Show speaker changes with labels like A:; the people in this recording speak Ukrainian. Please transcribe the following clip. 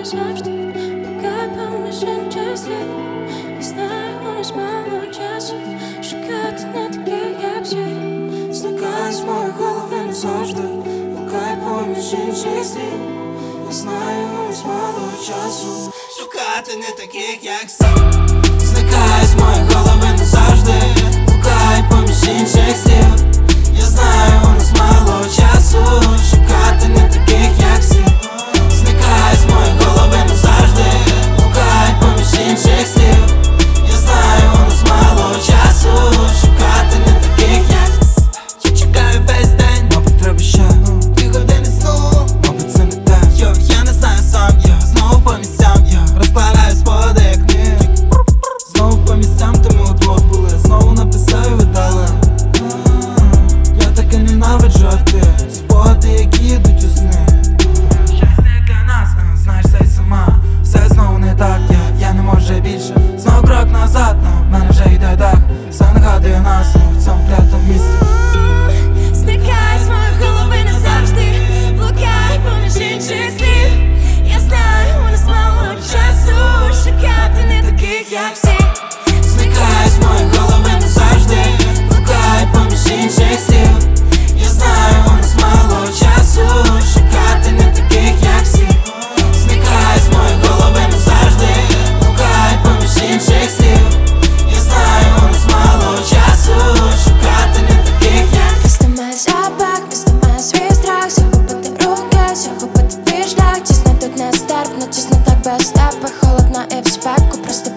A: завжди, поки поміж інших слів. Не знаю, у нас мало часу шукати не таких, як всі. Зникай з моєї голови назавжди, поки поміж інших слів. Не знаю, у нас мало часу шукати не таких, як всі. Зникай з моєї голови назавжди, поки поміж інших слів. Я знаю, у нас мало часу шукати не таких, як всі. Зникай з моєї голови назавжди, поки поміж інших слів. Я знаю, у нас мало часу шукати не таких, як всі. Я чекаю весь день, мабуть, треба ще 2 години сну. Мабуть, це не те, я не знаю сам. Я знову по місцям, я розкладаю спогади, як книги. Знову по місцям, де ми удвох були. Знову написав і видали. Я таки ненавиджу, а ти спогади, які йдуть у сни. Щось не для нас, знаєш, це й сама. Все знову не так, я не можу більше. Знову крок назад, в мене вже йде дах. Все нагадує нас в цьому клятому місці.
B: Зникай з моєї голови назавжди, блукай поміж інших слів. Я знаю, у нас мало часу шукати не таких, як всі.
A: Зникай з моєї голови назавжди, блукай поміж інших слів. Я знаю, у нас мало часу шукати не таких, як всі. Зникай з моєї голови назавжди, блукай поміж інших слів. Я знаю, у нас мало часу шукати не таких, як всі.
B: Візьми запах, візьми свій страх, захопити руки, захопити твій шлях. Тісно тут нестерпно, тісно так без тебе. Холодно і в спеку, просто